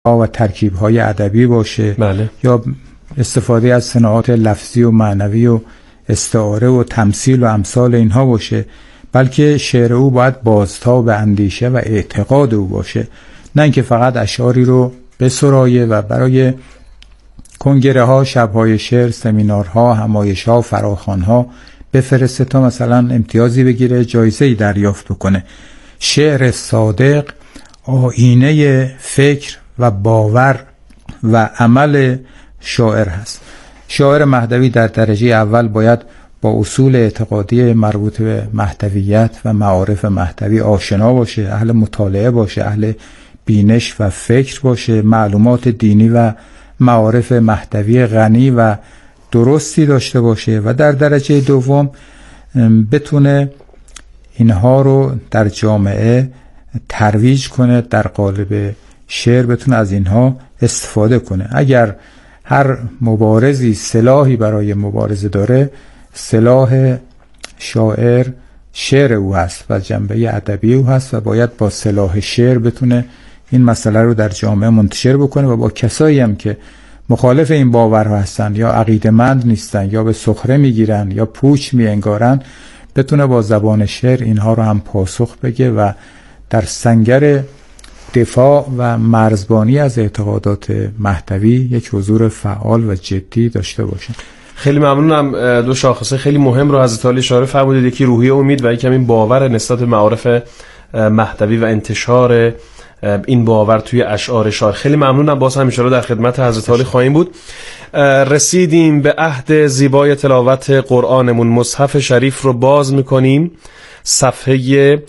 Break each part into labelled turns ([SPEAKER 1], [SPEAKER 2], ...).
[SPEAKER 1] و ترکیب‌های ادبی باشه،
[SPEAKER 2] بله.
[SPEAKER 1] یا استفاده از صناعات لفظی و معنوی و استعاره و تمثیل و امثال اینها باشه، بلکه شعر او باید بازتاب اندیشه و اعتقاد او باشه، نه اینکه فقط اشعاری رو بسرایه و برای کنگره ها، شب‌های شعر، سمینارها، همایش‌ها، فراخوان‌ها بفرسته تا مثلا امتیازی بگیره، جایزه‌ای دریافت بکنه. شعر صادق آینه فکر و باور و عمل شاعر هست. شاعر مهدوی در درجه اول باید با اصول اعتقادی مربوط به مهدویت و معارف مهدوی آشنا باشه، اهل مطالعه باشه، اهل بینش و فکر باشه، معلومات دینی و معارف مهدوی غنی و درستی داشته باشه و در درجه دوم بتونه اینها رو در جامعه ترویج کنه، در قالب شعر بتونه از اینها استفاده کنه. اگر هر مبارزی سلاحی برای مبارزه داره، سلاح شاعر شعر او هست و جنبه ادبی او هست و باید با سلاح شعر بتونه این مسئله رو در جامعه منتشر بکنه و با کسایی هم که مخالف این باورها هستن یا عقیده‌مند نیستن یا به سخره میگیرن یا پوچ میانگارن، بتونه با زبان شعر اینها رو هم پاسخ بگه و در سنگر دفاع و مرزبانی از اعتقادات مهدوی یک حضور فعال و جدی داشته باشه.
[SPEAKER 2] خیلی ممنونم. دو شاخصه خیلی مهم رو حضرت عالی شارع فرمودید، یکی روحیه امید و یکی همین باور نسبت به معارف مهدوی و انتشار این باور توی اشعار شاعر. خیلی ممنونم. باز هم ان شاءالله در خدمت حضرت عالی خواهیم بود. رسیدیم به عهد زیبای تلاوت قرآنمون. مصحف شریف رو باز میکنیم، صفحه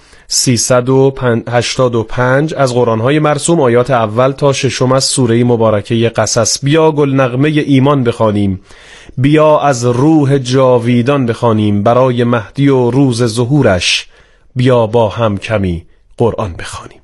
[SPEAKER 2] 385 از قرآن‌های مرسوم، آیات اول تا ششم از سوره مبارکه قصص. بیا گل نغمه ایمان بخوانیم، بیا از روح جاویدان بخوانیم، برای مهدی و روز ظهورش بیا با هم کمی قرآن بخوانیم.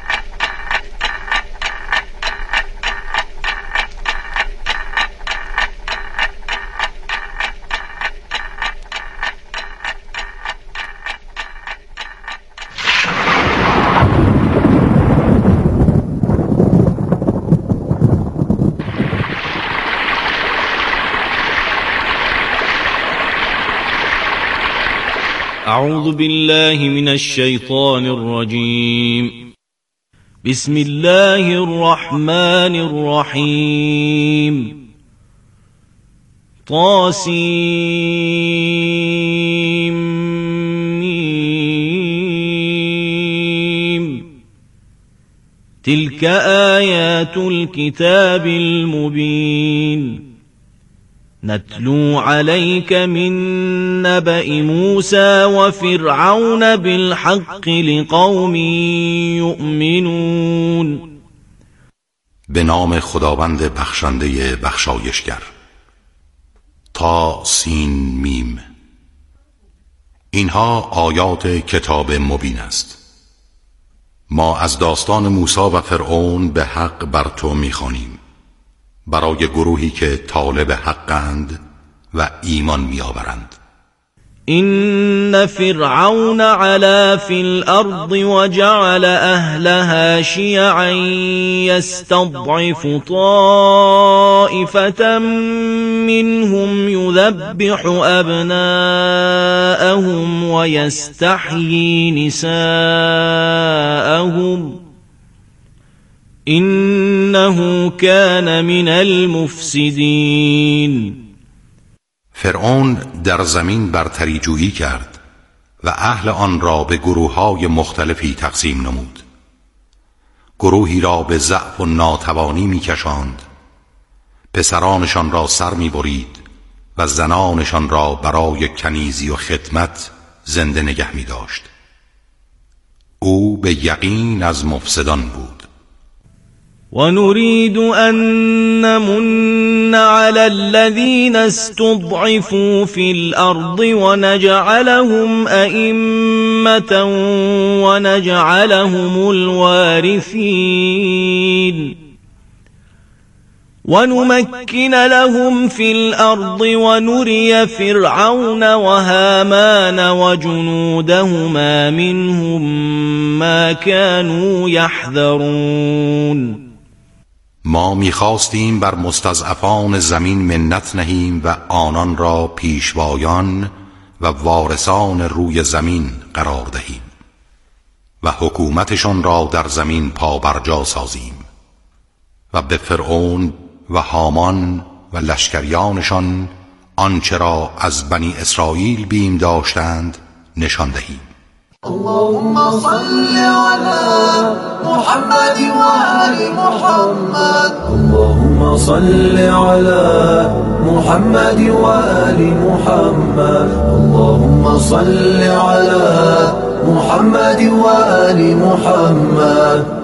[SPEAKER 3] أعوذ بالله من الشيطان الرجيم. بسم الله الرحمن الرحيم. طاسيم. تلك آيات الكتاب المبين. نتلو عليك من نبأ موسى وفرعون بالحق لقوم يؤمنون.
[SPEAKER 4] به نام خداوند بخشنده بخشایشگر. تا سین میم. اینها آیات کتاب مبین است. ما از داستان موسی و فرعون به حق بر تو می‌خوانیم، برای گروهی که طالب حقند و ایمان می‌آورند.
[SPEAKER 3] إن فرعون علا في الأرض وجعل أهلها شيعا يستضعف طائفة منهم يذبح أبناءهم ويستحيي نساءهم إنه كان من المفسدين.
[SPEAKER 4] فرعون در زمین برتری جویی کرد و اهل آن را به گروه‌های مختلفی تقسیم نمود. گروهی را به ضعف و ناتوانی می‌کشاند، پسرانشان را سر می‌برید و زنانشان را برای کنیزی و خدمت زنده نگه می‌داشت. او به یقین از مفسدان بود.
[SPEAKER 3] ونريد أن نمن على الذين استضعفوا في الأرض ونجعلهم أئمة ونجعلهم الوارثين ونمكن لهم في الأرض ونري فرعون وهامان وجنودهما منهم ما كانوا يحذرون.
[SPEAKER 4] ما می‌خواستیم بر مستضعفان زمین منت نهیم و آنان را پیشوایان و وارثان روی زمین قرار دهیم و حکومتشان را در زمین پابرجا سازیم و به فرعون و هامان و لشکریانشان آنچه را از بنی اسرائیل بیم داشتند نشان دهیم.
[SPEAKER 5] اللهم صل على محمد وآل محمد. اللهم صل على محمد وآل محمد. اللهم صل على محمد وآل محمد.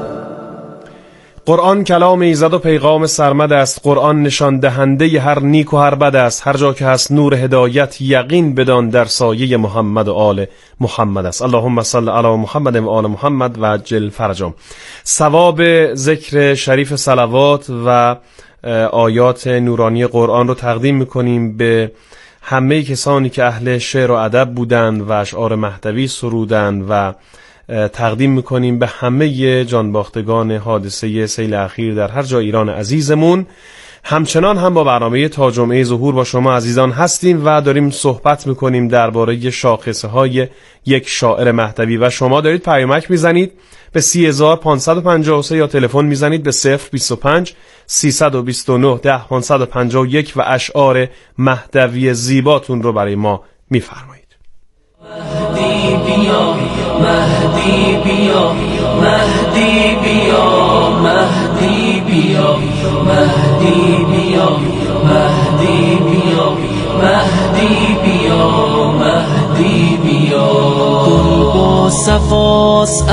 [SPEAKER 2] قرآن کلام ایزد و پیغام سرمد است. قرآن نشان دهنده هر نیک و هر بد است. هر جا که هست نور هدایت یقین بدان در سایه محمد و آل محمد است. اللهم صل علی محمد و آل محمد و عجل فرجهم. ثواب ذکر شریف صلوات و آیات نورانی قرآن رو تقدیم میکنیم به همه کسانی که اهل شعر و ادب بودند و اشعار مهدوی سرودند و تقدیم میکنیم به همه جانباختگان حادثه سیل اخیر در هر جای ایران عزیزمون. همچنان هم با برنامه تا جمعه ظهور با شما عزیزان هستیم و داریم صحبت میکنیم درباره شاخصه های یک شاعر مهدوی و شما دارید پیامک میزنید به 3553 یا تلفن میزنید به 025 329 10 551 و اشعار مهدوی زیباتون رو برای ما میفرمایید.
[SPEAKER 5] مهدی بیا، مهدی بیا، مهدی بیا، مهدی بیا، مهدی بیا، مهدی بیا، مهدی بیا، مهدی بیا. گل با صفاست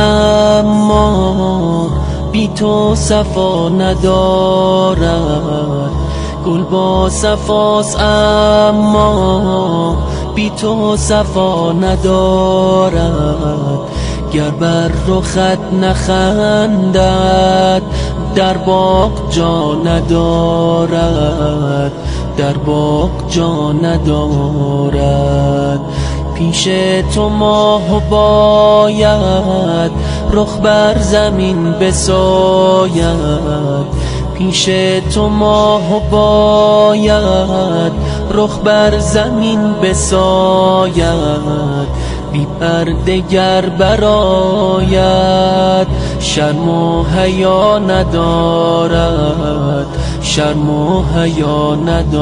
[SPEAKER 5] اما بی تو صفا ندارد. گل با صفاست اما بی تو صفا ندارد. گر بر رخت نخندد در باغ جا ندارد. در باغ جا ندارد. پیش تو ماه باید رخ بر زمین بساید. پیش تو ماه باید رخ بر زمین بساید. بی پرده گر برآید شرم و حیا ندارد. شرم و حیا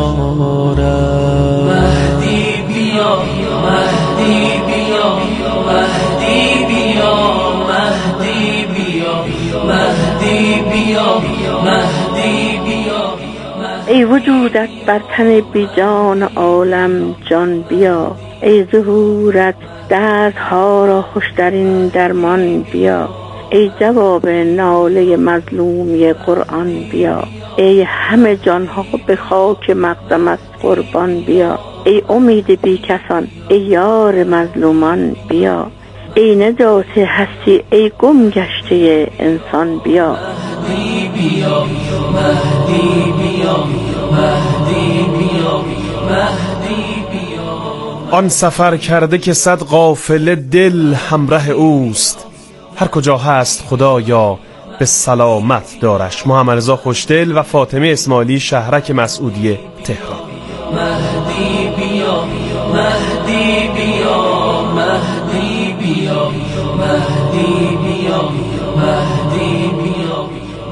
[SPEAKER 5] ندارد. مهدی بیا، مهدی بیا، مهدی بیا، مهدی بیا، مهدی بیا، مهدی بیا.
[SPEAKER 6] ای وجودت بر تن بی جان عالم جان بیا. ای ظهورت دردها را خوشترین درمان بیا. ای جواب ناله مظلومی قرآن بیا. ای همه جانها به خاک مقدمت قربان بیا. ای امید بی کسان، ای یار مظلومان بیا. ای نجات هستی، ای گم گشته انسان بیا.
[SPEAKER 5] مهدی بیا، مهدی بیا، مهدی بیا، مهدی بیا.
[SPEAKER 2] آن سفر کرده که صد قافله دل همراه اوست. هر کجا هست خدایا به سلامت دارش. محمد رضا خوشدل و فاطمه اسماعیلی شهرک مسعودی تهران.
[SPEAKER 5] مهدی بیا، مهدی بیا، مهدی بیا، مهدی بیا، مهدی بیا.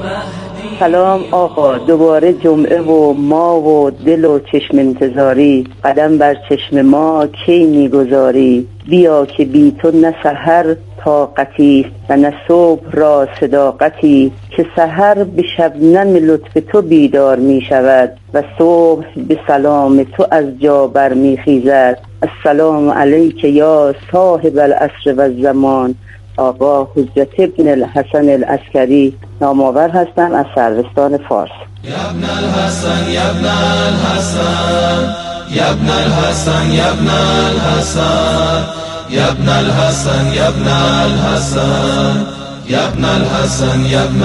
[SPEAKER 7] سلام آقا، دوباره جمعه و ما و دل و چشم انتظاری. قدم بر چشم ما کی میگذاری؟ بیا که بی تو نه سحر طاقتی و نه صبح را صداقتی. که سحر به شبنم لطف تو بیدار می شود و صبح به سلام تو از جا بر می خیزد. السلام علیک یا صاحب العصر و الزمان. آقا حجت ابن الحسن العسکری نامآور هستم از سروستان فارس.
[SPEAKER 5] ابن الحسن، ابن الحسن، ابن الحسن، ابن الحسن، ابن الحسن، ابن الحسن، ابن الحسن، ابن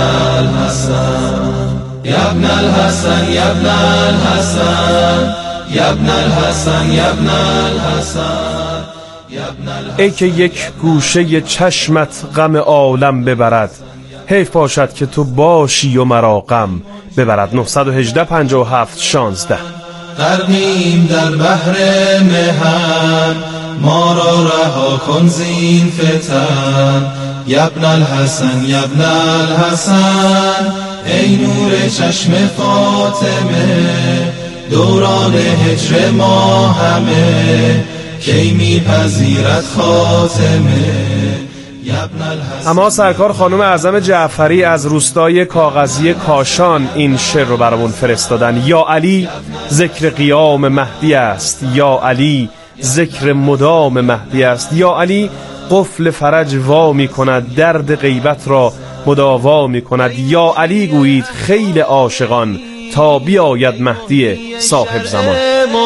[SPEAKER 5] الحسن، ابن الحسن، ابن الحسن، ابن الحسن، ابن الحسن.
[SPEAKER 2] ای که یک گوشه چشمت غم عالم ببرد. حیف باشد که تو باشی و مرا غم ببرد. 918 57 16.
[SPEAKER 5] غرقیم در بحر محن، ما را رها کن زین فتن. یبن الحسن یبن الحسن، ای نور چشم فاطمه، دوران هجر ما همه کی میپذیرد خاتمه.
[SPEAKER 2] اما سرکار خانم اعظم جعفری از روستای کاغذی کاشان این شعر رو برامون فرستادن. یا علی ذکر قیام مهدی است، یا علی ذکر مدام مهدی است. یا علی قفل فرج وا می کند، درد غیبت را مداوا می کند. یا علی گویید خیل عاشقان، تا بیاید مهدی صاحب زمان.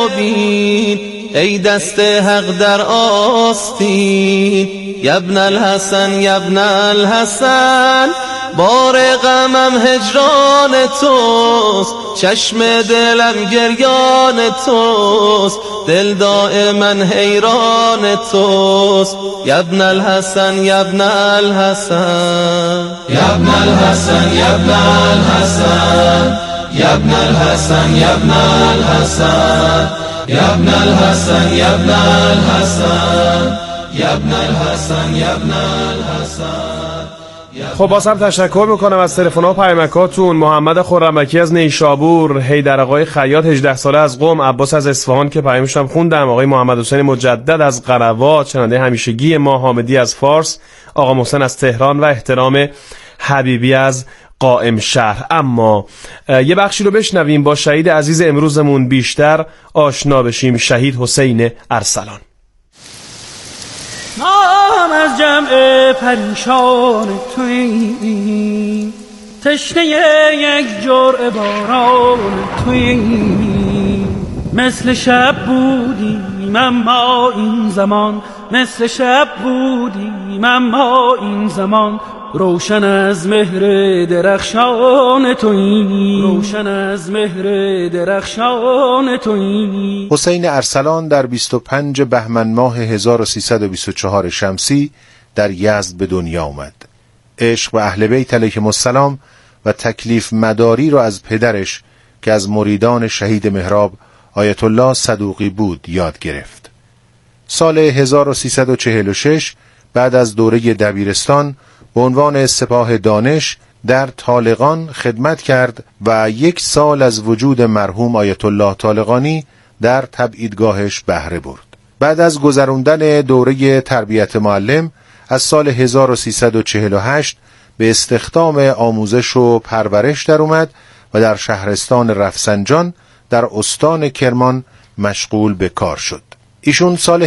[SPEAKER 3] ای دست حق در آستین، یبن الحسن یبن الحسن، بار غمم هجران توست، چشم دلم گریان توست، دل دائما حیران توست. یبن الحسن یبن الحسن،
[SPEAKER 5] یبن الحسن یبن الحسن، یبن الحسن یبن الحسن، یبن الحسن یبن الحسن، یبن الحسن یبن الحسن.
[SPEAKER 2] خب باز هم تشکر میکنم از تلفن‌ها و پیامکاتون. محمد خرمکی از نیشابور، حیدر آقای خیاط 18 ساله از قم، عباس از اصفهان که پیامشون خوندم، آقای محمد حسین مجدد از قروات، شنونده همیشگی ما، حامدی از فارس، آقا محسن از تهران و احترام حبیبی از قائم شهر. اما یه بخشی رو بشنویم با شهید عزیز امروزمون بیشتر آشنا بشیم، شهید حسین ارسلان.
[SPEAKER 8] نام از جمع پریشان تویی، تشنه یک جرعه باران تویی، مثل شب بودیم اما این زمان، مثل شب بودیم اما این زمان، روشن از مهر درخشان تویی، روشن از مهر درخشان تویی.
[SPEAKER 9] حسین ارسلان در 25 بهمن ماه 1324 شمسی در یزد به دنیا آمد. عشق به اهل بیت علیهم السلام و تکلیف مداری را از پدرش که از مریدان شهید محراب آیت الله صدوقی بود یاد گرفت. سال 1346 بعد از دوره دبیرستان به عنوان سپاه دانش در طالقان خدمت کرد و 1 سال از وجود مرحوم آیت الله طالقانی در تبعیدگاهش بهره برد. بعد از گذراندن دوره تربیت معلم از سال 1348 به استخدام آموزش و پرورش در اومد و در شهرستان رفسنجان در استان کرمان مشغول به کار شد. ایشون سال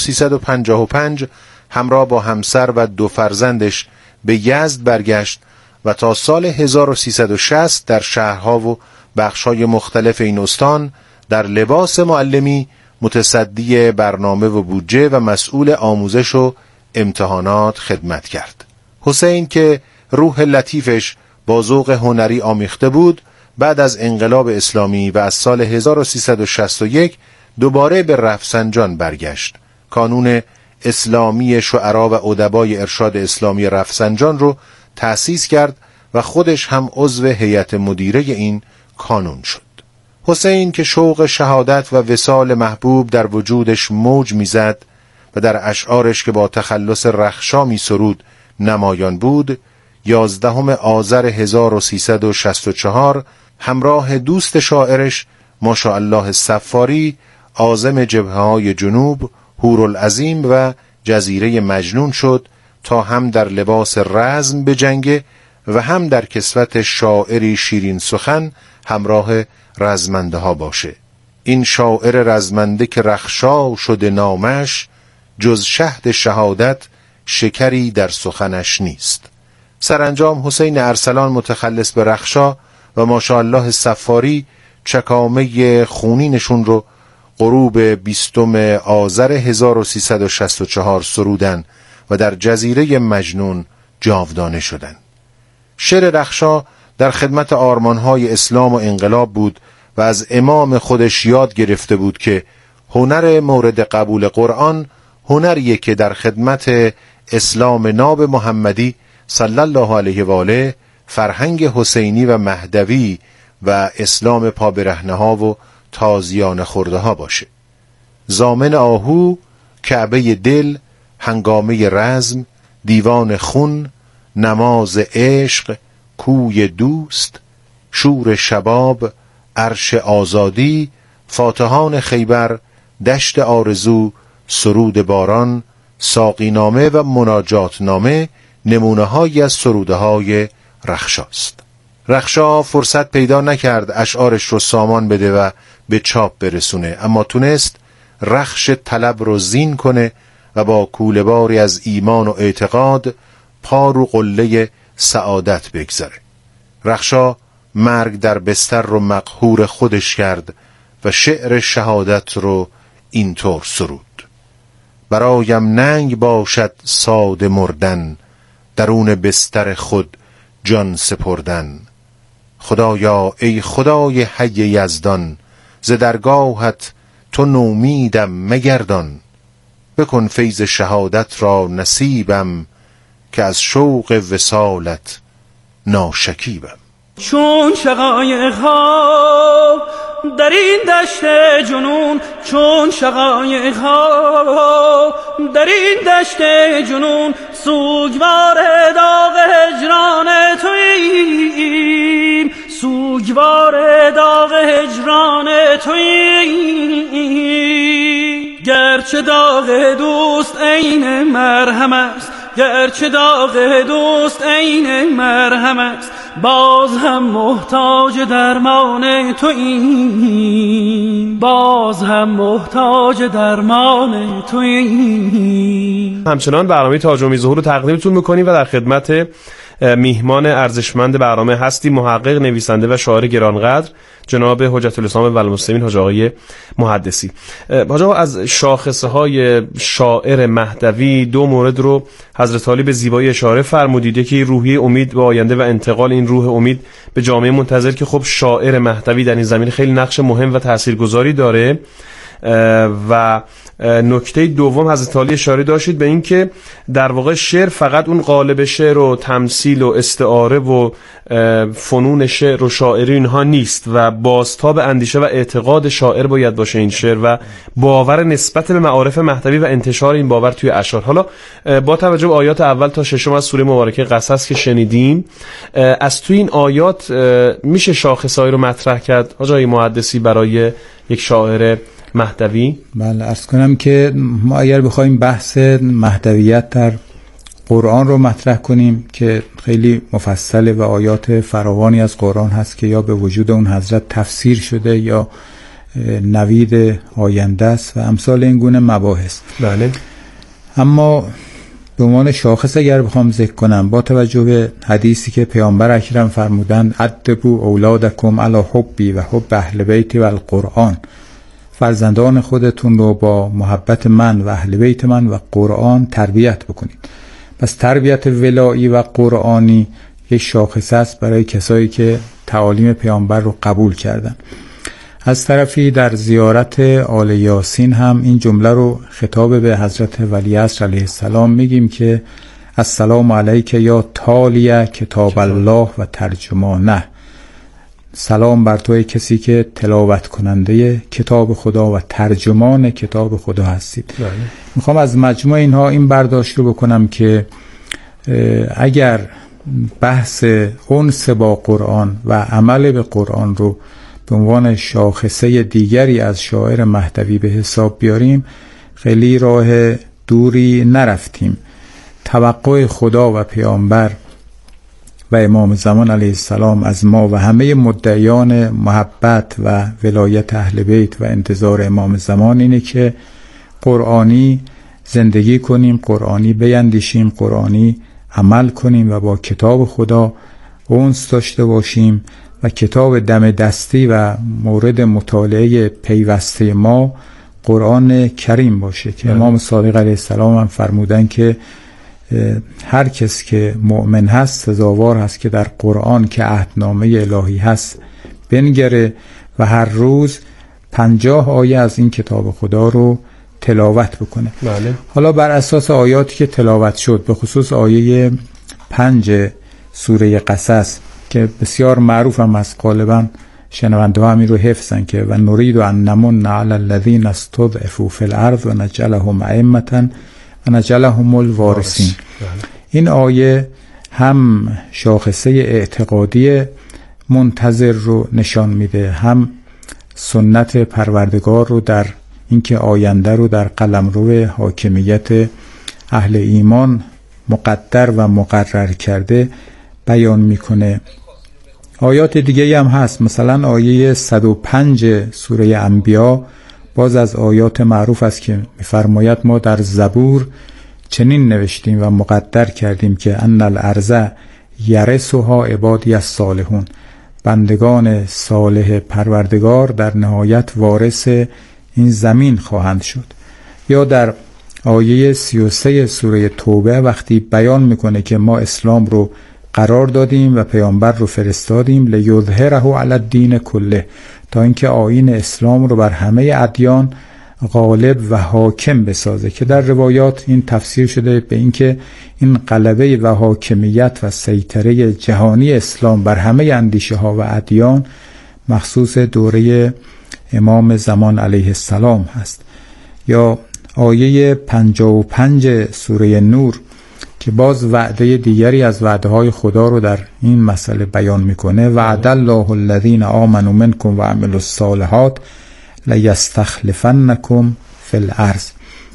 [SPEAKER 9] 1355 همراه با همسر و 2 فرزندش به یزد برگشت و تا سال 1360 در شهرها و بخش‌های مختلف این استان در لباس معلمی متصدی برنامه و بودجه و مسئول آموزش و امتحانات خدمت کرد. حسین که روح لطیفش با ذوق هنری آمیخته بود، بعد از انقلاب اسلامی و از سال 1361 دوباره به رفسنجان برگشت. کانون اسلامی شعرا و ادبای ارشاد اسلامی رفسنجان رو تأسیس کرد و خودش هم عضو هیئت مدیره این کانون شد. حسین که شوق شهادت و وصال محبوب در وجودش موج میزد و در اشعارش که با تخلص رخشا می سرود نمایان بود، 11 آذر 1364 همراه دوست شاعرش ماشاءالله صفاری عازم جبهه‌های جنوب، هورالعظیم و جزیره مجنون شد تا هم در لباس رزم بجنگه و هم در کسوت شاعری شیرین سخن همراه رزمنده ها باشه. این شاعر رزمنده که رخشا شده نامش، جز شهد شهادت شکری در سخنش نیست. سرانجام حسین ارسلان متخلص به رخشا و ماشاءالله صفاری چکامه خونینشون رو غروب 20 آذر 1364 سرودن و در جزیره مجنون جاودانه شدند. شعر رخشا در خدمت آرمانهای اسلام و انقلاب بود و از امام خودش یاد گرفته بود که هنر مورد قبول قرآن هنریه که در خدمت اسلام ناب محمدی صلی الله علیه و آله فرهنگ حسینی و مهدوی و اسلام پا برهنه ها و تازیان خورده ها باشه. زامن آهو، کعبه دل، هنگامه رزم، دیوان خون، نماز عشق، کوی دوست، شور شباب، عرش آزادی، فاتحان خیبر، دشت آرزو، سرود باران، ساقینامه و مناجات نامه نمونه هایی از سروده های رخشاست. رخشا فرصت پیدا نکرد اشعارش رو سامان بده و به چاپ برسونه، اما تونست رخش طلب رو زین کنه و با کوله‌باری از ایمان و اعتقاد پا رو قله سعادت بگذاره. رخشا مرگ در بستر رو مقهور خودش کرد و شعر شهادت رو اینطور سرود: برایم ننگ باشد ساده مردن، درون بستر خود جان سپردن. خدایا ای خدای حی یزدان، ز درگاهت تو نومیدم مگردان. بکن فیض شهادت را نصیبم، که از شوق وصالت ناشکیبم.
[SPEAKER 8] چون شقایق ها در این دشت جنون، چون شقایق ها در این دشت جنون، سوگوار داغ هجران توییم، سوگوار داغ هجران توییم. گرچه داغ دوست عین مرهم است، گرچه داغ دوست عین مرهم است، باز هم محتاج درمان توییم، باز هم محتاج درمان توییم.
[SPEAKER 2] همچنان برنامه تاج و میزهور رو تقدیمتون میکنیم و در خدمت میهمان ارزشمند برنامه هستیم، محقق، نویسنده و شاعر گرانقدر جناب حجت الاسلام و المسلمین حاج آقای محدثی. حاج آقا، از شاخصه های شاعر مهدوی دو مورد رو حضرت علی به زیبایی اشاره فرمودید، یکی روحیه امید به آینده و انتقال این روح امید به جامعه منتظر که خب شاعر مهدوی در این زمینه خیلی نقش مهم و تاثیرگذاری داره، و نکته دوم حضرت علی اشاره داشتید به این که در واقع شعر فقط اون قالب شعر و تمثیل و استعاره و فنون شعر و شاعری اینها نیست و بازتاب اندیشه و اعتقاد شاعر باید باشه این شعر و باور نسبت به معارف مهدوی و انتشار این باور توی اشعار. حالا با توجه به آیات اول تا ششم از سوره مبارکه قصص که شنیدیم، از توی این آیات میشه شاخصه‌ای رو مطرح کرد حاج آقای محدثی برای یک شاعر مهدوی؟
[SPEAKER 1] بله، عرض کنم که ما اگر بخوایم بحث مهدویت در قرآن رو مطرح کنیم که خیلی مفصله و آیات فراوانی از قرآن هست که یا به وجود اون حضرت تفسیر شده یا نوید آینده است و امثال این گونه مباحث.
[SPEAKER 2] بله.
[SPEAKER 1] اما به عنوان شاخص اگر بخوام ذکر کنم، با توجه به حدیثی که پیامبر اکرم فرمودند ادبوا اولادکم علی حبی و حب اهل بیتی و القرآن، فرزندان خودتون رو با محبت من و اهل بیت من و قرآن تربیت بکنید. پس تربیت ولایی و قرآنی یک شاخصه است برای کسایی که تعالیم پیامبر رو قبول کردن. از طرفی در زیارت آل یاسین هم این جمله رو خطاب به حضرت ولیعصر علیه السلام میگیم که السلام علیک یا تالیه کتاب الله و ترجمانه، سلام بر توی کسی که تلاوت کننده کتاب خدا و ترجمان کتاب خدا هستید. میخوام از مجموع اینها این برداشت رو بکنم که اگر بحث انس با قرآن و عمل به قرآن رو به عنوان شاخصه دیگری از شاعر مهدوی به حساب بیاریم، خیلی راه دوری نرفتیم. توقع خدا و پیامبر و امام زمان علیه السلام از ما و همه مدعیان محبت و ولایت اهل بیت و انتظار امام زمان اینه که قرآنی زندگی کنیم، قرآنی بیندیشیم، قرآنی عمل کنیم و با کتاب خدا انس داشته باشیم و کتاب دم دستی و مورد مطالعه پیوسته ما قرآن کریم باشه که امام صادق علیه السلام هم فرمودن که هر کس که مؤمن هست سزاوار هست که در قرآن که عهدنامه الهی هست بنگره و هر روز 50 آیه از این کتاب خدا رو تلاوت بکنه.
[SPEAKER 2] بله.
[SPEAKER 1] حالا بر اساس آیاتی که تلاوت شد، به خصوص آیه 5 سوره قصص که بسیار معروف هم از غالبا شنونده ها همین رو حفظن که و نرید ان نمن علی الذین استضعفوا فی الارض و نجعلهم ائمة و نجعلهم الوارثین. این آیه هم شاخصه اعتقادی منتظر رو نشان میده، هم سنت پروردگار رو در اینکه آینده رو در قلمرو حاکمیت اهل ایمان مقدر و مقرر کرده بیان میکنه. آیات دیگه هم هست، مثلا آیه 105 سوره انبیا باز از آیات معروف است که میفرماید ما در زبور چنین نوشتیم و مقدر کردیم که ان الارض یرثها عبادی الصالحون، بندگان صالح پروردگار در نهایت وارث این زمین خواهند شد. یا در آیه 33 سوره توبه وقتی بیان میکنه که ما اسلام رو قرار دادیم و پیامبر رو فرستادیم لیظهره علی الدین کله، تا اینکه آیین اسلام رو بر همه ادیان غالب و حاکم بسازه، که در روایات این تفسیر شده به اینکه این غلبه و حاکمیت و سیطره جهانی اسلام بر همه اندیشه ها و ادیان مخصوص دوره امام زمان علیه السلام هست. یا آیه 55 سوره نور که باز وعده دیگری از وعده های خدا رو در این مسئله بیان میکنه، وعد الله الذین آمنوا منکم و عملوا الصالحات لیستخلفنکم فی الارض.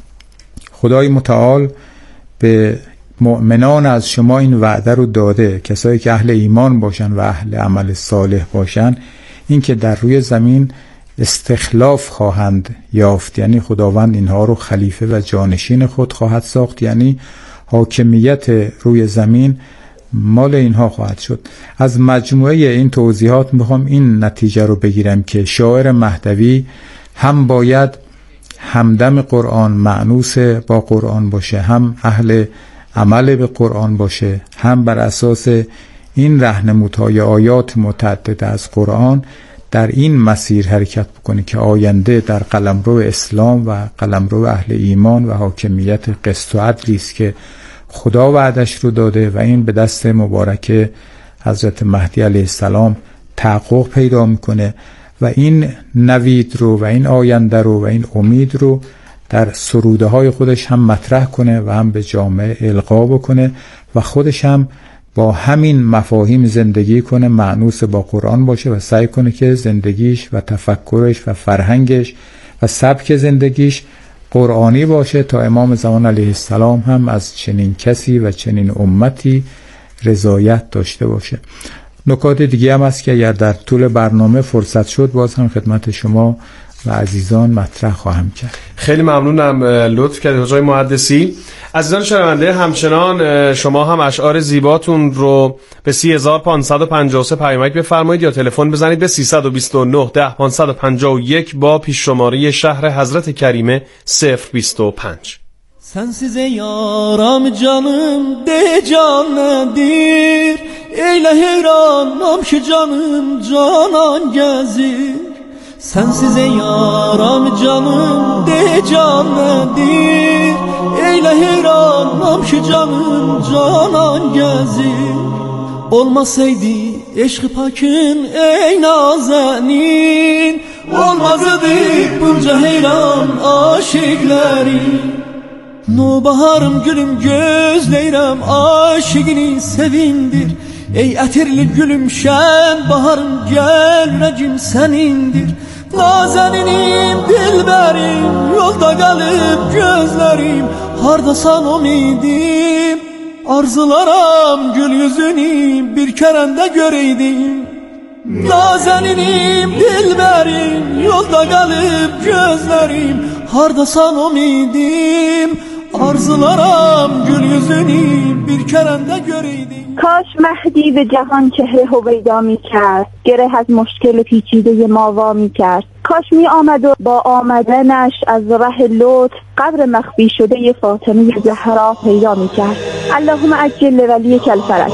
[SPEAKER 1] خدای متعال به مؤمنان از شما این وعده رو داده، کسایی که اهل ایمان باشن و اهل عمل صالح باشن، این که در روی زمین استخلاف خواهند یافت، یعنی خداوند اینها رو خلیفه و جانشین خود خواهد ساخت، یعنی حاکمیت روی زمین مال اینها خواهد شد. از مجموعه این توضیحات میخوام این نتیجه رو بگیرم که شاعر مهدوی هم باید همدم قرآن، مأنوس با قرآن باشه، هم اهل عمل به قرآن باشه، هم بر اساس این راهنمودهای آیات متعدد از قرآن در این مسیر حرکت بکنه که آینده در قلمرو اسلام و قلمرو اهل ایمان و حاکمیت قسط و عدلی است که خدا وعدش رو داده و این به دست مبارک حضرت مهدی علیه السلام تحقق پیدا میکنه و این نوید رو و این آینده رو و این امید رو در سروده های خودش هم مطرح کنه و هم به جامعه القا بکنه و خودش هم با همین مفاهیم زندگی کنه، مأنوس با قرآن باشه و سعی کنه که زندگیش و تفکرش و فرهنگش و سبک زندگیش قرآنی باشه تا امام زمان علیه السلام هم از چنین کسی و چنین امتی رضایت داشته باشه. نکات دیگه هم هست که اگر در طول برنامه فرصت شد باز هم خدمت شما و عزیزان مطرح خواهم کرد.
[SPEAKER 2] خیلی ممنونم، لطف کردید حاجی محدثی. عزیزان شنونده، همچنان شما هم اشعار زیباتون رو به 3553 پیامک بفرمایید یا تلفن بزنید به 329 10 551 با پیش شماره شهر حضرت کریمه 025.
[SPEAKER 3] Sensiz yaram canım de can nedir, eyle heyranam ki canım canan gezir. Sensiz yaram canım de can nedir, eyle heyranam ki canım canan gezir. Olmasaydı eşk-i pakın ey nazenin, olmazdı bunca heyran aşıkların. Nubaharım gülüm gözleyrem aşıkını sevindir. Ey ətirli gülüm şən baharım gel rəcim sənindir. Nazəninim dilbərim yolda qalıb gözlərim, hardasan umidim, arzularam gül yüzünü bir kərəndə görəydim. Nazəninim dilbərim yolda qalıb gözlərim, hardasan umidim, arzularam gül yüzünü bir kərəndə görəydim.
[SPEAKER 6] کاش مهدی به جهان چهره هویدا می کرد، گره از مشکل پیچیده ما وا می کرد. کاش می آمد و با آمدنش از ره لطف قبر مخفی شده فاطمه زهرا پیدا می کرد. اللهم عجل ولیک الفرج.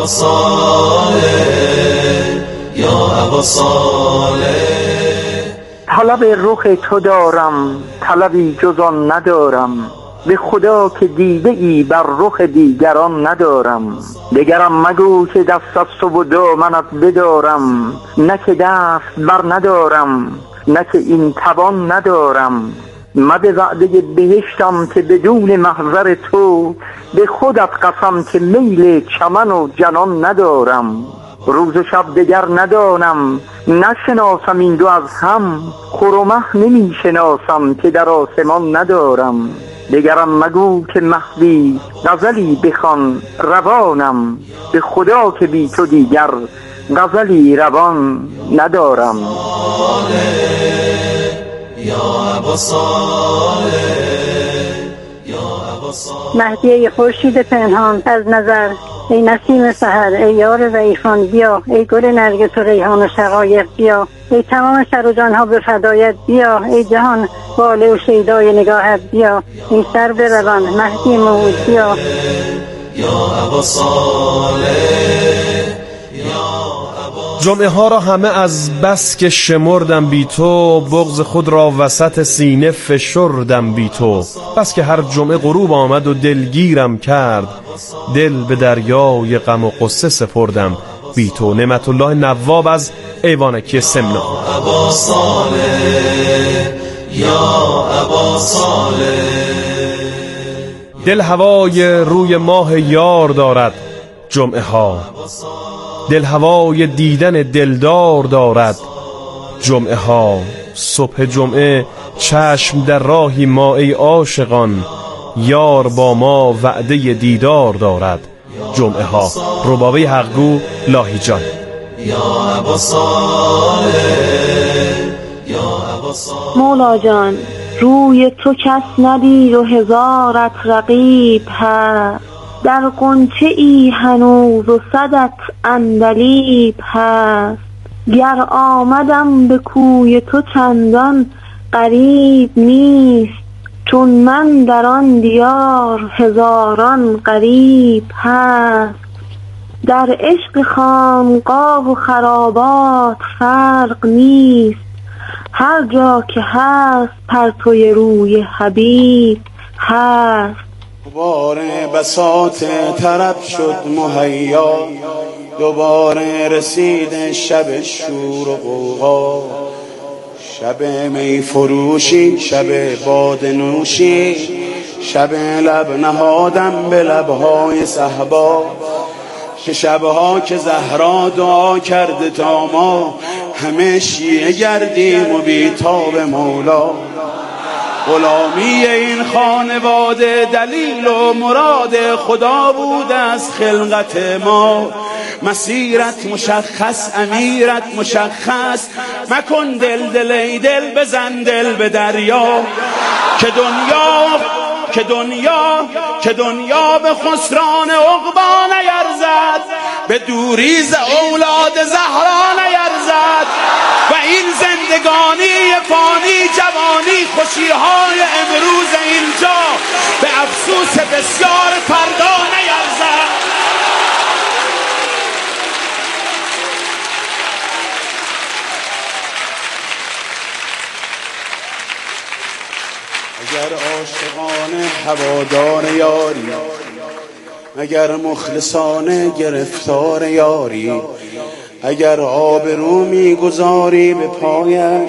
[SPEAKER 10] طلب رخ تو دارم، طلبی جز آن ندارم. به خدا که دیده ای بر رخ دیگران ندارم. دگرم مگو که دست از تو و دامنت بدارم، نه که دست بر ندارم نه که این توان ندارم. مده وعده بهشتم که بدون محضر تو، به خودت قسم که میل چمن و جنان ندارم. روز و شب دگر ندانم نشناسم این دو از هم، خور و مه نمی شناسم که در آسمان ندارم. دگرم مگو که محوی غزلی بخوان روانم، به خدا که بی تو دیگر غزلی روان ندارم.
[SPEAKER 6] مهدیه خورشید پنهان از نظر، ای نسیم سحر، ای یار ضعیفان بیا، ای گل نرگس و ریحان و شقایق بیا، ای تمام سر و جانها به فدایت بیا، ای جهان باله و شیدای نگاهت بیا، ای سر به روان مهدی موعود بیا.
[SPEAKER 5] یا ابا صالح
[SPEAKER 2] جمعه ها را همه از بس که شمردم بی تو، بغض خود را وسط سینه فشردم بی تو. بس که هر جمعه غروب آمد و دلگیرم کرد، دل به دریای غم و غصه سپردم بی تو. نعمت الله نواب از ایوانکی سمنا.
[SPEAKER 5] ابا صالح یا ابا صالح،
[SPEAKER 2] دل هوای روی ماه یار دارد جمعه ها، دل هوای دیدن دلدار دارد جمعه ها. صبح جمعه چشم در راهی ما ای عاشقان، یار با ما وعده دیدار دارد جمعه ها. ربابه حقگو لاهیجان.
[SPEAKER 5] یا ابا صالح یا ابا صالح.
[SPEAKER 11] مولا جان روی تو کس ندید و هزارت رقیب هست، در غنچه ای هنوز و صدت عندلیب هست. گر آمدم به کوی تو چندان غریب نیست، چون من در آن دیار هزاران غریب هست. در عشق خانقاه و خرابات فرق نیست، هر جا که هست پرتوی روی حبیب هست.
[SPEAKER 12] دوباره بساط طرب شد مهیا، دوباره رسید شب شور و غوغا، شب می فروشی، شب باده نوشی، شب لب نهادم به لبهای صحبا. که شبها که زهرا دعا کرده تا ما همه شیعه گردیم و بیتاب مولا. غلامی این خانواده دلیل و مراد خدا بود از خلقت ما. مسیرت مشخص، امیرت مشخص، مکن دل ای دل، بزن دل به دریا. که دنیا به خسران عقبا نیرزد، به دوری ز اولاد زهرا نیرزد. و این زندگانی فانی، جوانی، خوشیهای امروز اینجا به افسوس بسیار فردا نیرزد. اگر عاشقانه هوادار یاری، اگر مخلصانه گرفتار یاری، اگر آبرو میگذاری به پایش،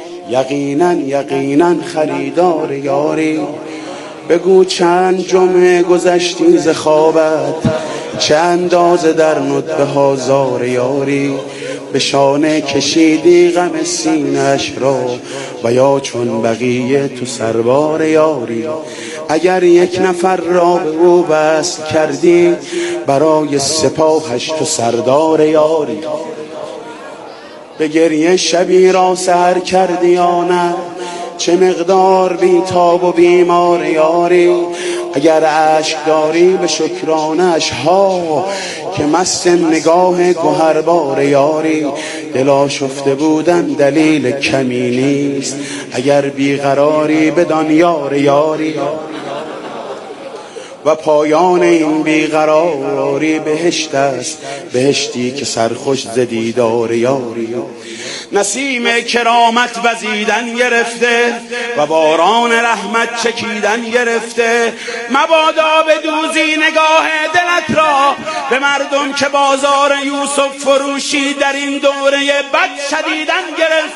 [SPEAKER 12] یقینا خریدار یاری. بگو چند جمعه گذشتی ز خوابت، چه اندازه در ندبه ها زار یاری. به شانه کشیدی غم سینه‌اش را، و یا چون بقیه تو سربار یاری. اگر یک نفر را به او وصل کردی، برای سپاهش تو سردار یاری. به گریه شبی را سحر کردی یا نه، چه مقدار بیتاب و بیمار یاری. اگر عشق داری به شکرانش ها، که مست نگاه گوهربار یاری. دل آشفته بودن دلیل کمی نیست، اگر بیقراری بدان یار یاری. و پایان این بیقراری بهشت است، بهشتی که سرخوش ز دیدار یاری. نسیم کرامت وزیدن گرفته و باران رحمت چکیدن گرفته. مبادا به دوزی نگاه دلت را به مردم که بازار یوسف فروشی در این دوره بد شدیدن گرفته.